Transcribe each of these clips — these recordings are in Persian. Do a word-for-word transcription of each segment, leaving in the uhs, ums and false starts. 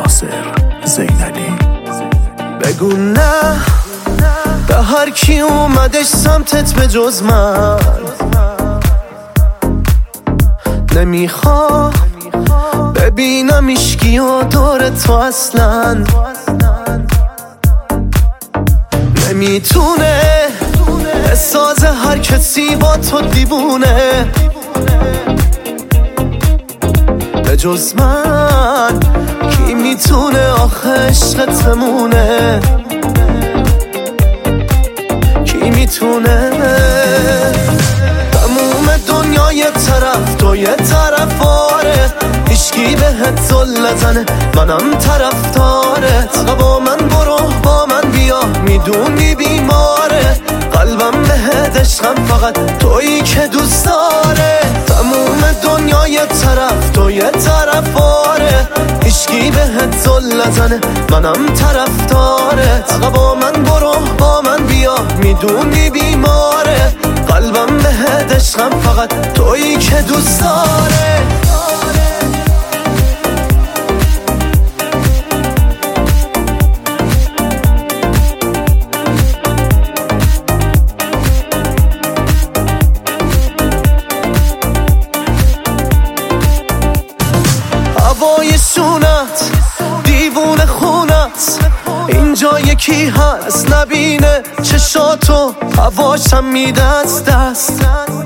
ناصر زینلی. بگو نه به هر کی اومدش سمتت به جز من، نمیخوام ببینم ایشکی و دور تو اصلا. نمیتونه بساز هر کسی با تو دیوونه به جز من. کی میتونه آخه عشقت بمونه؟ کی میتونه؟ تموم دنیا یه طرف تو یه طرف آره، هیچکی بهت زل نزنه منم طرفدارت. با من برو با من بیا میدونی بیماره، قلبم بهت عشقم فقط تویی که دوست داره. تموم دنیا یه طرف تو یه طرف آره، هیچکی بهت زل نزنه منم طرفدارت. با من برو با من بیا میدونی بیماره، قلبم بهت عشقم فقط تویی که دوست داره. هوای شونت دیوونه خونت، اینجا یکی هست نبینه چشاتو، هواشم میده از دست.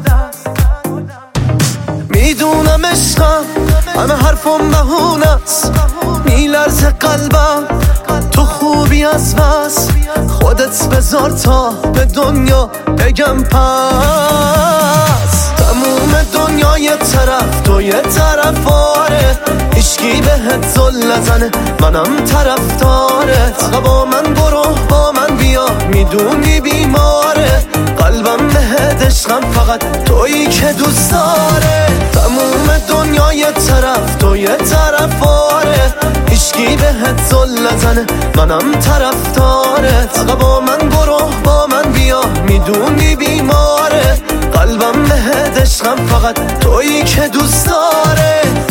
میدونم عشقم همه حرفم بهونست، میلرزه قلبم تو خوبی از بس. خودت بذار تا به دنیا بگم پس. تموم دنیا یه طرف تو یه طرف آره، هیچکی بهت زل نزنه منم طرفدارت. با من برو با من بیا میدونی بیماره، قلبم بهت عشقم فقط تویی که دوست داره. تموم دنیا یه طرف تو یه طرف آره، هیچکی بهت زل نزنه منم طرفدارت. با من برو با من بیا میدونی بیماره، قلبم بهت عشقم فقط تویی که دوست داره.